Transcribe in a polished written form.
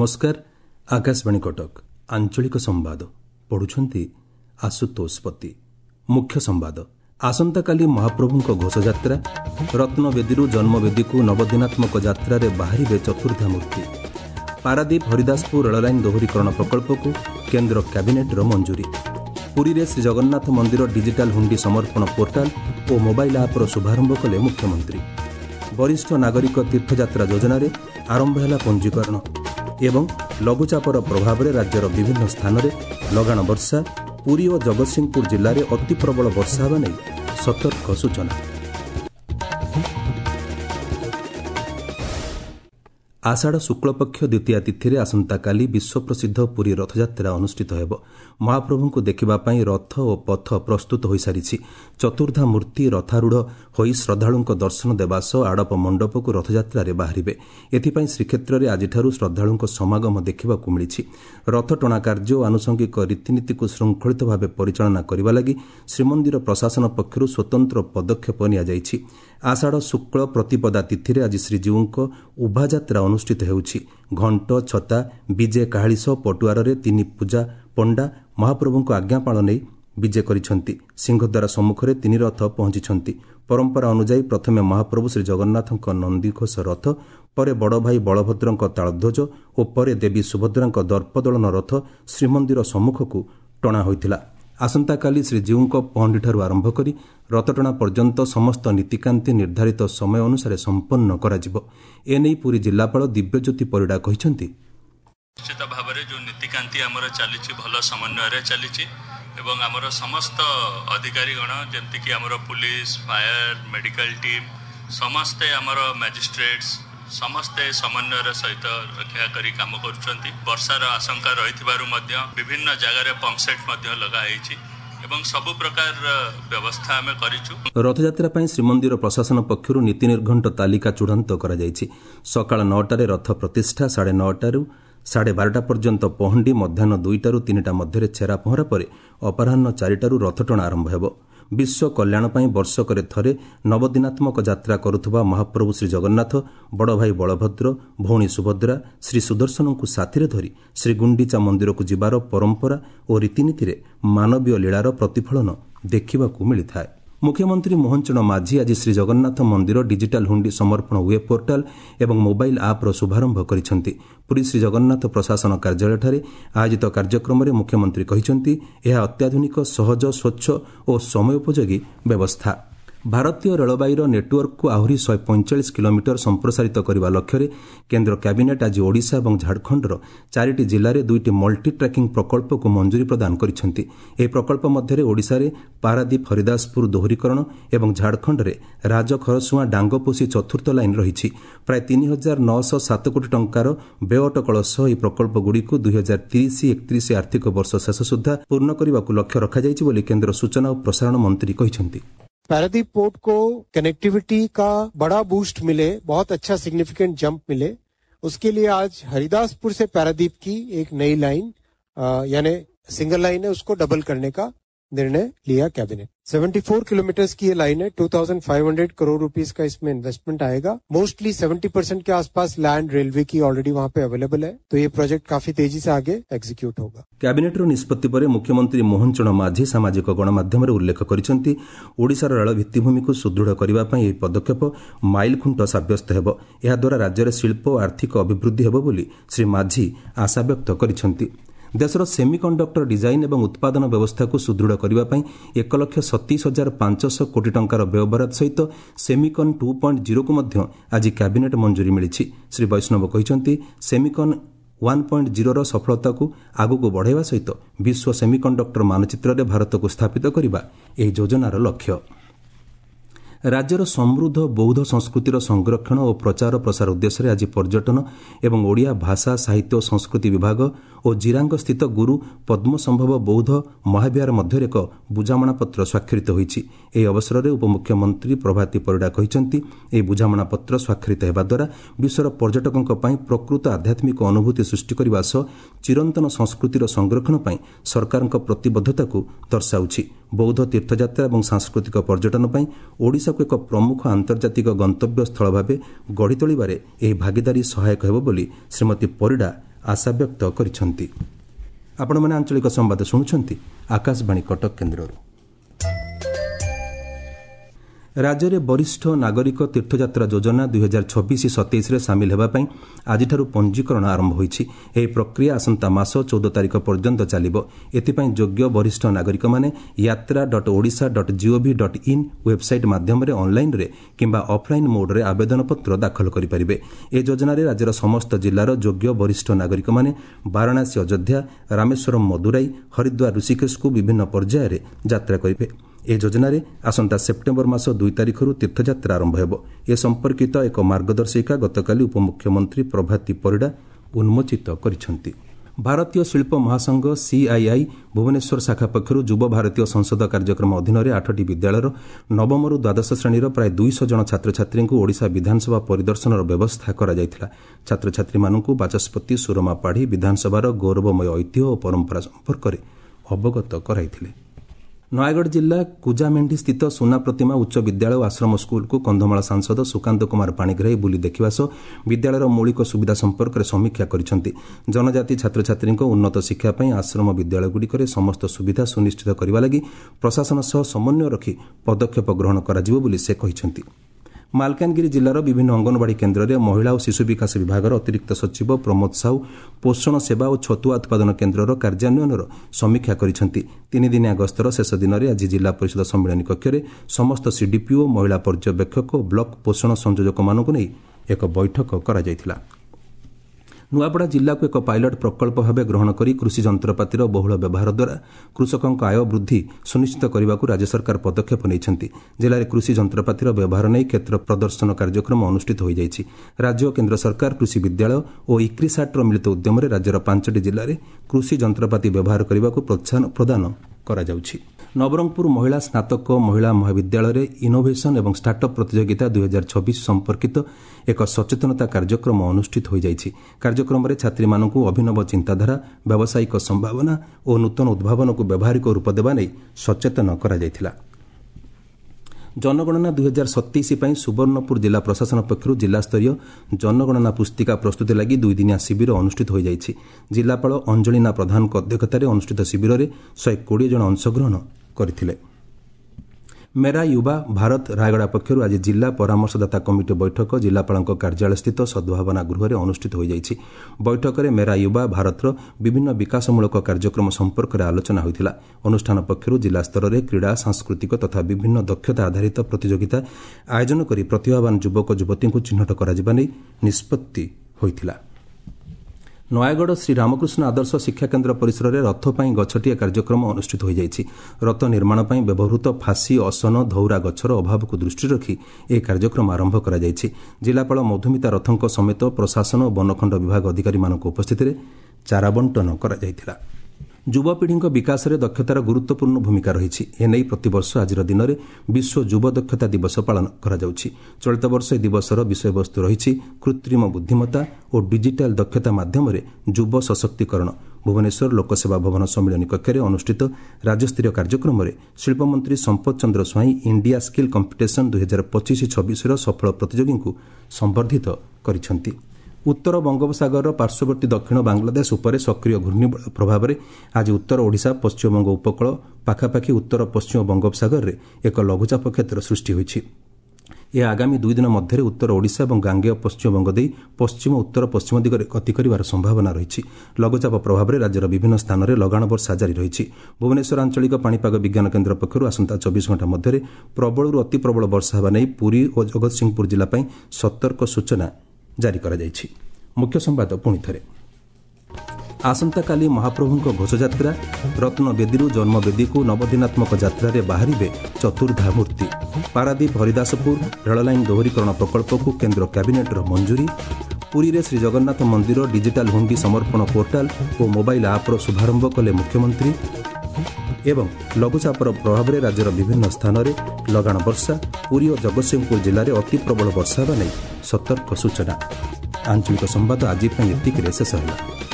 नमस्कार। आकाशवाणी कटक आंचलिक संवाद पढ़ुछंती आशुतोष पति। मुख्य संवाद आसंता काली महाप्रभुंक घोषयात्रा रत्नवेदी जन्मवेदी को नवदिनात्मक यात्रा रे बाहरिबे चतुर्धा मूर्ति। पारादीप हरिदासपुर रेललाइन दोहरीकरण प्रकल्प को केंद्र कैबिनेट मंजूरी। पुरी रे श्री जगन्नाथ मंदिर डिजिटल हुंडी समर्पण पोर्टाल और मोबाइल आप शुभारंभ कले मुख्यमंत्री। वरिष्ठ नागरिक तीर्थयात्रा योजना रे आरंभ है पंजीकरण एवं लघुचापर प्रभाव में राज्यर विभिन्न स्थान में लगाण वर्षा। पुरी और जगतसिंहपुर जिले में अति प्रबल वर्षा होगा नहीं सतर्क सूचना। आषाढ़ शुक्लपक्ष द्वितीया तिथि रे आसंता काली विश्व प्रसिद्ध पुरी रथयात्रा अनुष्ठित हेब। महाप्रभु को देखा रथ और पथ प्रस्तुत हो सारी। चतुर्धा मूर्ति रथारूढ़ हो श्रद्धालुं दर्शन देवा सह आड़प मंडप को रथयात्रा रे बाहरिबे। एथिपाई श्रीक्षेत्र में आज श्रद्धालुं समागम देखा मिली। रथ टणा कार्य और आनुषंगिक रीतिनीति को श्रृंखलित भाव परिचालना करने लगी श्रीमंदिर प्रशासन पक्षर स्वतंत्र पदक्षेप नि। आषाढ़ शुक्ल प्रतिपदा तिथि रे आज श्रीजीउंक उभायात्रा अनुष्ठित हेउछि। घंट छता विजे काहाली सह पटुआर रे तीन पूजा पंडा महाप्रभुंक आज्ञापाल नहीं विजे करिसंती। सिंहद्वार सम्मुख में तीन रथ पहुंची। परंपरा अनुसार प्रथमे महाप्रभु श्री जगन्नाथଙ୍କ नंदीघोष रथ, परे बड़ भाई बलभद्रଙ୍କ तालध्वज और परे देवी सुभद्राଙ୍କ दर्पदोलन रथ श्रीमंदिर सम्मुख को टणा होइतिला। आसंता काली श्रीजीउंक पहंडीठारु आरंभ करी रथटणा पर्यंत समस्त नीतिकांति निर्धारित समय अनुसार संपन्न कराजिबो। एनै पुरी जिलापाल दिव्यज्योति परिडा कहिसंती। निश्चित भाव में जो नीतिकांति आमर चली भल समन्वय चली एवं आमर समस्त अधिकारीगण जमती आमर पुलिस फायर मेडिकल टीम समस्ते आमर मैजिस्ट्रेट्स समस्ते समन्वय सहित रक्षा करी काम करुछंती। वर्षार आशंका रही विभिन्न जगार पंपसेट लगाई एवं सबु प्रकार व्यवस्था आमे करिछु। रथयात्रा पई श्रीमंदिर प्रशासन पक्षरु नीति निर्घंट तालिका चूड़ांत करा जायछि। सकाळ 9टारे रथ प्रतिष्ठा, 9:30 12:30 पर्यंत पहंडी, मध्याह्न 2टारू 3टा मध्य छेरा पहरा पर अपराह्न 4टारू रथटणा आरंभ हेब। विश्व कल्याण पई वर्षकरे थरे नवदिनात्मक यात्रा करुथबा महाप्रभु श्री जगन्नाथ बड़ भाई बलभद्र भौणी सुभद्रा श्री सुदर्शन को साथी धरी श्री गुंडीचा मंदिर को जिबार परंपरा और रीतिनीति रे मानवीय लीलार प्रतिफलन देखा मिलता है। मुख्यमंत्री मोहन चरण माझी आज श्री जगन्नाथ मंदिर डिजिटल हुंडी समर्पण वेब पोर्टाल एवं मोबाइल आप शुभारंभ करिसेंती। पुरी श्री जगन्नाथ प्रशासन कार्यालय आयोजित कार्यक्रम में मुख्यमंत्री कहिसेंती यह अत्याधुनिक सहज स्वच्छ और समयोपयोगी व्यवस्था। भारतीय रेलवाईर नेटवर्क को आहरी 145 किलोमीटर संप्रसारित करने लक्ष्य रे केंद्र कैबिनेट आज ओडिशा और झारखंडर 4टी जिले में 2टी मल्टी ट्रैकिंग प्रकल्प को मंजूरी प्रदान करिसेंती। एह प्रकल्प मध्य ओडिशा रे पारादीप हरिदासपुर दोहरीकरण और झारखंड रे राजखरसुआ डांगपोसी चतुर्थ लाइन रही। प्राय 3,907 कोटी टंकार व्यय अटकल सह यह प्रकल्प गुड़िक 2030-31 आर्थिक वर्ष शेष सुधा पूर्ण करने को लक्ष्य रखाଯାଇଛି बोली केंद्र सूचना और प्रसारण मंत्री कहिसेंती। पारादीप पोर्ट को कनेक्टिविटी का बड़ा बूस्ट मिले, बहुत अच्छा सिग्निफिकेंट जंप मिले, उसके लिए आज हरिदासपुर से पारादीप की एक नई लाइन यानी सिंगल लाइन है उसको डबल करने का निर्णय लिया कैबिनेट। 74 किलोमीटर की ये लाइन है। 2,500 करोड़ रुपीस का इसमें इन्वेस्टमेंट आएगा। मोस्टली 70% के आसपास लैंड रेलवे की ऑलरेडी वहां पे अवेलेबल है, तो ये प्रोजेक्ट काफी तेजी से आगे एग्जीक्यूट होगा। कैबिनेट निष्पत्ति पर मुख्यमंत्री मोहन चरण माझी सामाजिक गणमाध्यम उल्लेख करिसेंती ओडिशार रेल भित्तिभूमि को सुदृढ़ करने पर यह पदक्षेप माइल खुंट साब्यस्त हेब। एहा द्वारा राज्य शिल्प और आर्थिक अभिवृद्धि हेब बोली श्री माझी आशा व्यक्त करिसेंती। देशर सेमिकंडक्टर डिजाइन एवं उत्पादन व्यवस्था को सुदृढ़ करने 1,37,500 कोटी टंकार व्ययबराद सहित सेमिकन 2.0 को मध्य आज कैबिनेट मंजूरी मिली। श्री वैष्णव कहते सेमिकन 1.0 सफलता को आगू बढ़ावा सहित विश्व सेमिकंडक्टर मानचित्र में भारत को स्थापित करने यह योजनार लक्ष्य। राज्यर समृद्ध बौद्ध संस्कृतिर संरक्षण और प्रचार प्रसार उद्देश्य आज पर्यटन एवं ओडिया भाषा साहित्य और संस्कृति विभाग और जिरांग स्थित गुरु पद्मसंभव बौद्ध महाविहार मध्य एक बुझामणा पत्र स्वाक्षरित होईछि। ଏହି ଅବସରରେ ଉପମୁଖ୍ୟମନ୍ତ୍ରୀ ପ୍ରଭାତୀ ପରିଡ଼ା କହିଛନ୍ତି ଏହି ବୁଝାମଣା ପତ୍ର ସ୍ୱାକ୍ଷରିତ ହେବା ଦ୍ୱାରା ବିଶ୍ୱର ପର୍ଯ୍ୟଟକଙ୍କ ପାଇଁ ପ୍ରକୃତ ଆଧ୍ୟାତ୍ମିକ ଅନୁଭୂତି ସୃଷ୍ଟି କରିବା ସହ ଚିରନ୍ତନ ସଂସ୍କୃତିର ସଂରକ୍ଷଣ ପାଇଁ ସରକାରଙ୍କ ପ୍ରତିବଦ୍ଧତାକୁ ଦର୍ଶାଉଛି। ବୌଦ୍ଧ ତୀର୍ଥଯାତ୍ରା ଏବଂ ସାଂସ୍କୃତିକ ପର୍ଯ୍ୟଟନ ପାଇଁ ଓଡ଼ିଶାକୁ ଏକ ପ୍ରମୁଖ ଆନ୍ତର୍ଜାତିକ ଗନ୍ତବ୍ୟ ସ୍ଥଳ ଭାବେ ଗଢ଼ି ତୋଳିବାରେ ଏହି ଭାଗିଦାରୀ ସହାୟକ ହେବ ବୋଲି ଶ୍ରୀମତୀ ପରିଡ଼ା ଆଶାବ୍ୟକ୍ତ କରିଛନ୍ତି। ଆପଣମାନେ ଆଞ୍ଚଳିକ ସମ୍ବାଦ ଶୁଣୁଛନ୍ତି ଆକାଶବାଣୀ କଟକ କେନ୍ଦ୍ରରୁ। ରାଜ୍ୟରେ ବରିଷ୍ଠ ନାଗରିକ ତୀର୍ଥଯାତ୍ରା ଯୋଜନା 2026-27ରେ ସାମିଲ ହେବା ପାଇଁ ଆଜିଠାରୁ ପଞ୍ଜୀକରଣ ଆରମ୍ଭ ହୋଇଛି। ଏହି ପ୍ରକ୍ରିୟା ଆସନ୍ତା ମାସ 14 ତାରିଖ ପର୍ଯ୍ୟନ୍ତ ଚାଲିବ। ଏଥିପାଇଁ ଯୋଗ୍ୟ ବରିଷ୍ଠ ନାଗରିକମାନେ yatra.odisha.gov.in ୱେବ୍ସାଇଟ୍ ମାଧ୍ୟମରେ ଅନ୍ଲାଇନ୍ରେ କିମ୍ବା ଅଫ୍ଲାଇନ୍ ମୋଡ୍ରେ ଆବେଦନପତ୍ର ଦାଖଲ କରିପାରିବେ। ଏହି ଯୋଜନାରେ ରାଜ୍ୟର ସମସ୍ତ ଜିଲ୍ଲାର ଯୋଗ୍ୟ ବରିଷ୍ଠ ନାଗରିକମାନେ ବାରାଣାସୀ ଅଯୋଧ୍ୟା, ରାମେଶ୍ୱରମ୍ ମଦୁରାଇ, ହରିଦ୍ୱାର ଋଷିକେଶକୁ ବିଭିନ୍ନ ପର୍ଯ୍ୟାୟରେ ଯାତ୍ରା କରିବେ। ଏହି ଯୋଜନାରେ ଆସନ୍ତା ସେପ୍ଟେମ୍ବର ମାସ 2 ତାରିଖରୁ ତୀର୍ଥଯାତ୍ରା ଆରମ୍ଭ ହେବ। ଏ ସମ୍ପର୍କିତ ଏକ ମାର୍ଗଦର୍ଶିକା ଗତକାଲି ଉପମୁଖ୍ୟମନ୍ତ୍ରୀ ପ୍ରଭାତୀ ପରିଡ଼ା ଉନ୍ମୋଚିତ କରିଛନ୍ତି। ଭାରତୀୟ ଶିଳ୍ପ ମହାସଂଘ CII ଭୁବନେଶ୍ୱର ଶାଖା ପକ୍ଷରୁ ଯୁବ ଭାରତୀୟ ସଂସଦ କାର୍ଯ୍ୟକ୍ରମ ଅଧୀନରେ 8ଟି ବିଦ୍ୟାଳୟର ନବମରୁ ଦ୍ୱାଦଶ ଶ୍ରେଣୀର ପ୍ରାୟ 200 ଜଣ ଛାତ୍ରଛାତ୍ରୀଙ୍କୁ ଓଡ଼ିଶା ବିଧାନସଭା ପରିଦର୍ଶନର ବ୍ୟବସ୍ଥା କରାଯାଇଥିଲା। ଛାତ୍ରଛାତ୍ରୀମାନଙ୍କୁ ବାଚସ୍ପତି ସୁରମା ପାଢ଼ୀ ବିଧାନସଭାର ଗୌରବମୟ ଐତିହ୍ୟ ଓ ପରମ୍ପରା ସମ୍ପର୍କରେ ଅବଗତ କରାଇଥିଲେ। ନୟାଗଡ଼ ଜିଲ୍ଲା କୁଜାମେଣ୍ଡି ସ୍ଥିତ ସୁନା ପ୍ରତିମା ଉଚ୍ଚ ବିଦ୍ୟାଳୟ ଓ ଆଶ୍ରମ ସ୍କୁଲକୁ କନ୍ଧମାଳ ସାଂସଦ ସୁକାନ୍ତ କୁମାର ପାଣିଗ୍ରାହୀ ବୁଲି ଦେଖିବା ସହ ବିଦ୍ୟାଳୟର ମୌଳିକ ସୁବିଧା ସମ୍ପର୍କରେ ସମୀକ୍ଷା କରିଛନ୍ତି। ଜନଜାତି ଛାତ୍ରଛାତ୍ରୀଙ୍କ ଉନ୍ନତ ଶିକ୍ଷା ପାଇଁ ଆଶ୍ରମ ବିଦ୍ୟାଳୟଗୁଡ଼ିକରେ ସମସ୍ତ ସୁବିଧା ସୁନିଶ୍ଚିତ କରିବା ଲାଗି ପ୍ରଶାସନ ସହ ସମନ୍ୱୟ ରଖି ପଦକ୍ଷେପ ଗ୍ରହଣ କରାଯିବ ବୋଲି ସେ କହିଛନ୍ତି। ମାଲକାନଗିରି ଜିଲ୍ଲାର ବିଭିନ୍ନ ଅଙ୍ଗନବାଡ଼ି କେନ୍ଦ୍ରରେ ମହିଳା ଓ ଶିଶୁ ବିକାଶ ବିଭାଗର ଅତିରିକ୍ତ ସଚିବ ପ୍ରମୋଦ ସାହୁ ପୋଷଣ ସେବା ଓ ଛତୁଆ ଉତ୍ପାଦନ କେନ୍ଦ୍ରର କାର୍ଯ୍ୟାନ୍ୱୟନର ସମୀକ୍ଷା କରିଛନ୍ତି। 3 ଦିନିଆ ଗସ୍ତର ଶେଷ ଦିନରେ ଆଜି ଜିଲ୍ଲା ପରିଷଦ ସମ୍ମିଳନୀ କକ୍ଷରେ ସମସ୍ତ CDPO, ମହିଳା ପର୍ଯ୍ୟବେକ୍ଷକ ଓ ବ୍ଲକ ପୋଷଣ ସଂଯୋଜକମାନଙ୍କୁ ନେଇ ଏକ ବୈଠକ କରାଯାଇଥିଲା। ନୂଆପଡ଼ା ଜିଲ୍ଲାକୁ ଏକ ପାଇଲଟ ପ୍ରକଳ୍ପ ଭାବେ ଗ୍ରହଣ କରି କୃଷି ଯନ୍ତ୍ରପାତିର ବହୁଳ ବ୍ୟବହାର ଦ୍ୱାରା କୃଷକଙ୍କ ଆୟ ବୃଦ୍ଧି ସୁନିଶ୍ଚିତ କରିବାକୁ ରାଜ୍ୟ ସରକାର ପଦକ୍ଷେପ ନେଇଛନ୍ତି। ଜିଲ୍ଲାରେ କୃଷି ଯନ୍ତ୍ରପାତିର ବ୍ୟବହାର ନେଇ କ୍ଷେତ୍ର ପ୍ରଦର୍ଶନ କାର୍ଯ୍ୟକ୍ରମ ଅନୁଷ୍ଠିତ ହୋଇଯାଇଛି। ରାଜ୍ୟ ଓ କେନ୍ଦ୍ର ସରକାର କୃଷି ବିଦ୍ୟାଳୟ ଓ ଇକ୍ରିସାଟ୍ର ମିଳିତ ଉଦ୍ୟମରେ ରାଜ୍ୟର 5ଟି ଜିଲ୍ଲାରେ କୃଷି ଯନ୍ତ୍ରପାତି ବ୍ୟବହାର କରିବାକୁ ପ୍ରୋତ୍ସାହନ ପ୍ରଦାନ କରାଯାଉଛି। ନବରଙ୍ଗପୁର ମହିଳା ସ୍ନାତକ ମହିଳା ମହାବିଦ୍ୟାଳୟରେ ଇନୋଭେସନ୍ ଏବଂ ଷ୍ଟାର୍ଟଅପ୍ ପ୍ରତିଯୋଗିତା 2026 ସମ୍ପର୍କିତ ଏକ ସଚେତନତା କାର୍ଯ୍ୟକ୍ରମ ଅନୁଷ୍ଠିତ ହୋଇଯାଇଛି। କାର୍ଯ୍ୟକ୍ରମରେ ଛାତ୍ରୀମାନଙ୍କୁ ଅଭିନବ ଚିନ୍ତାଧାରା, ବ୍ୟବସାୟିକ ସମ୍ଭାବନା ଓ ନୂତନ ଉଦ୍ଭାବନକୁ ବ୍ୟବହାରିକ ରୂପ ଦେବା ନେଇ ସଚେତନ କରାଯାଇଥିଲା। ଜନଗଣନା 2027 ପାଇଁ ସୁବର୍ଣ୍ଣପୁର ଜିଲ୍ଲା ପ୍ରଶାସନ ପକ୍ଷରୁ ଜିଲ୍ଲାସ୍ତରୀୟ ଜନଗଣନା ପୁସ୍ତିକା ପ୍ରସ୍ତୁତି ଲାଗି 2 ଦିନିଆ ଶିବିର ଅନୁଷ୍ଠିତ ହୋଇଯାଇଛି। ଜିଲ୍ଲାପାଳ ଅଞ୍ଜଳିନା ପ୍ରଧାନଙ୍କ ଅଧ୍ୟକ୍ଷତାରେ ଅନୁଷ୍ଠିତ ଶିବିରରେ 120 ଜଣ ଅଂଶଗ୍ରହଣ କରିଥିଲେ। ମେରା ୟୁବା ଭାରତ ରାୟଗଡ଼ା ପକ୍ଷରୁ ଆଜି ଜିଲ୍ଲା ପରାମର୍ଶଦାତା କମିଟି ବୈଠକ ଜିଲ୍ଲାପାଳଙ୍କ କାର୍ଯ୍ୟାଳୟସ୍ଥିତ ସଦ୍ଭାବନା ଗୃହରେ ଅନୁଷ୍ଠିତ ହୋଇଯାଇଛି। ବୈଠକରେ ମେରା ୟୁବା ଭାରତର ବିଭିନ୍ନ ବିକାଶମୂଳକ କାର୍ଯ୍ୟକ୍ରମ ସମ୍ପର୍କରେ ଆଲୋଚନା ହୋଇଥିଲା। ଅନୁଷ୍ଠାନ ପକ୍ଷରୁ ଜିଲ୍ଲା ସ୍ତରରେ କ୍ରୀଡ଼ା, ସାଂସ୍କୃତିକ ତଥା ବିଭିନ୍ନ ଦକ୍ଷତା ଆଧାରିତ ପ୍ରତିଯୋଗିତା ଆୟୋଜନ କରି ପ୍ରତିଭାବାନ ଯୁବକ ଯୁବତୀଙ୍କୁ ଚିହ୍ନଟ କରାଯିବା ନେଇ ନିଷ୍ପତ୍ତି ହୋଇଥିଲା। ନୟାଗଡ଼ ଶ୍ରୀ ରାମକୃଷ୍ଣ ଆଦର୍ଶ ଶିକ୍ଷାକେନ୍ଦ୍ର ପରିସରରେ ରଥ ପାଇଁ ଗଛଟିଏ କାର୍ଯ୍ୟକ୍ରମ ଅନୁଷ୍ଠିତ ହୋଇଯାଇଛି। ରଥ ନିର୍ମାଣ ପାଇଁ ବ୍ୟବହୃତ ଫାଶୀ, ଅସନ, ଧଉରା ଗଛର ଅଭାବକୁ ଦୃଷ୍ଟିରେ ରଖି ଏହି କାର୍ଯ୍ୟକ୍ରମ ଆରମ୍ଭ କରାଯାଇଛି। ଜିଲ୍ଲାପାଳ ମଧୁମିତା ରଥଙ୍କ ସମେତ ପ୍ରଶାସନ ଓ ବନଖଣ୍ଡ ବିଭାଗ ଅଧିକାରୀମାନଙ୍କ ଉପସ୍ଥିତିରେ ଚାରା ବଣ୍ଟନ କରାଯାଇଥିଲା। ଯୁବପିଢ଼ିଙ୍କ ବିକାଶରେ ଦକ୍ଷତାର ଗୁରୁତ୍ୱପୂର୍ଣ୍ଣ ଭୂମିକା ରହିଛି। ଏନେଇ ପ୍ରତିବର୍ଷ ଆଜିର ଦିନରେ ବିଶ୍ୱ ଯୁବ ଦକ୍ଷତା ଦିବସ ପାଳନ କରାଯାଉଛି। ଚଳିତ ବର୍ଷ ଏହି ଦିବସର ବିଷୟବସ୍ତୁ ରହିଛି କୃତ୍ରିମ ବୁଦ୍ଧିମତ୍ତା ଓ ଡିଜିଟାଲ ଦକ୍ଷତା ମାଧ୍ୟମରେ ଯୁବ ସଶକ୍ତିକରଣ। ଭୁବନେଶ୍ୱର ଲୋକସେବା ଭବନ ସମ୍ମିଳନୀ କକ୍ଷରେ ଅନୁଷ୍ଠିତ ରାଜ୍ୟସ୍ତରୀୟ କାର୍ଯ୍ୟକ୍ରମରେ ଶିଳ୍ପମନ୍ତ୍ରୀ Sampad Chandra Swain India skill competition 2025-26ର ସଫଳ ପ୍ରତିଯୋଗୀଙ୍କୁ ସମ୍ବର୍ଦ୍ଧିତ କରିଛନ୍ତି। ଉତ୍ତର ବଙ୍ଗୋପସାଗରର ପାର୍ଶ୍ୱବର୍ତ୍ତୀ ଦକ୍ଷିଣ ବାଂଲାଦେଶ ଉପରେ ସକ୍ରିୟ ଘୂର୍ଣ୍ଣିବଳୟ ପ୍ରଭାବରେ ଆଜି ଉତ୍ତର ଓଡ଼ିଶା, ପଶ୍ଚିମବଙ୍ଗ ଉପକୂଳ ପାଖାପାଖି ଉତ୍ତର ପଶ୍ଚିମ ବଙ୍ଗୋପସାଗରରେ ଏକ ଲଘୁଚାପ କ୍ଷେତ୍ର ସୃଷ୍ଟି ହୋଇଛି। ଏହା ଆଗାମୀ 2 ଦିନ ମଧ୍ୟରେ ଉତ୍ତର ଓଡ଼ିଶା ଏବଂ ଗାଙ୍ଗେୟ ପଶ୍ଚିମବଙ୍ଗ ଦେଇ ପଶ୍ଚିମ ଉତ୍ତର ପଶ୍ଚିମ ଦିଗରେ ଗତି କରିବାର ସମ୍ଭାବନା ରହିଛି। ଲଘୁଚାପ ପ୍ରଭାବରେ ରାଜ୍ୟର ବିଭିନ୍ନ ସ୍ଥାନରେ ଲଗାଣ ବର୍ଷା ଜାରି ରହିଛି। ଭୁବନେଶ୍ୱର ଆଞ୍ଚଳିକ ପାଣିପାଗ ବିଜ୍ଞାନ କେନ୍ଦ୍ର ପକ୍ଷରୁ ଆସନ୍ତା 24 ଘଣ୍ଟା ମଧ୍ୟରେ ପ୍ରବଳରୁ ଅତି ପ୍ରବଳ ବର୍ଷା ହେବା ନେଇ ପୁରୀ ଓ ଜଗତସିଂହପୁର ଜିଲ୍ଲା ପାଇଁ ସତର୍କ ସୂଚନା ଜାରି କରାଯାଇଛି। ମୁଖ୍ୟ ସମ୍ବାଦ ପୁଣିଥରେ। ଆସନ୍ତାକାଲି ମହାପ୍ରଭୁଙ୍କ ଘୋଷଯାତ୍ରା। ରତ୍ନବେଦୀରୁ ଜନ୍ମବେଦୀକୁ ନବଦିନାତ୍ମକ ଯାତ୍ରାରେ ବାହାରିବେ ଚତୁର୍ଦ୍ଧା ମୂର୍ତ୍ତି। ପାରାଦୀପ ହରିଦାସପୁର ରେଳଲାଇନ୍ ଦୋହରୀକରଣ ପ୍ରକଳ୍ପକୁ କେନ୍ଦ୍ର କ୍ୟାବିନେଟ୍ର ମଞ୍ଜୁରୀ। ପୁରୀରେ ଶ୍ରୀଜଗନ୍ନାଥ ମନ୍ଦିର ଡିଜିଟାଲ ହୁଣ୍ଡି ସମର୍ପଣ ପୋର୍ଟାଲ ଓ ମୋବାଇଲ୍ ଆପ୍ର ଶୁଭାରମ୍ଭ କଲେ ମୁଖ୍ୟମନ୍ତ୍ରୀ। ଏବଂ ଲଘୁଚାପର ପ୍ରଭାବରେ ରାଜ୍ୟର ବିଭିନ୍ନ ସ୍ଥାନରେ ଲଗାଣ ବର୍ଷା। ପୁରୀ ଓ ଜଗତସିଂହପୁର ଜିଲ୍ଲାରେ ଅତି ପ୍ରବଳ ବର୍ଷା ହେବା ନେଇ ସତର୍କ ସୂଚନା। ଆଞ୍ଚଳିକ ସମ୍ବାଦ ଆଜି ପାଇଁ ଏତିକିରେ ଶେଷ ହେଲା।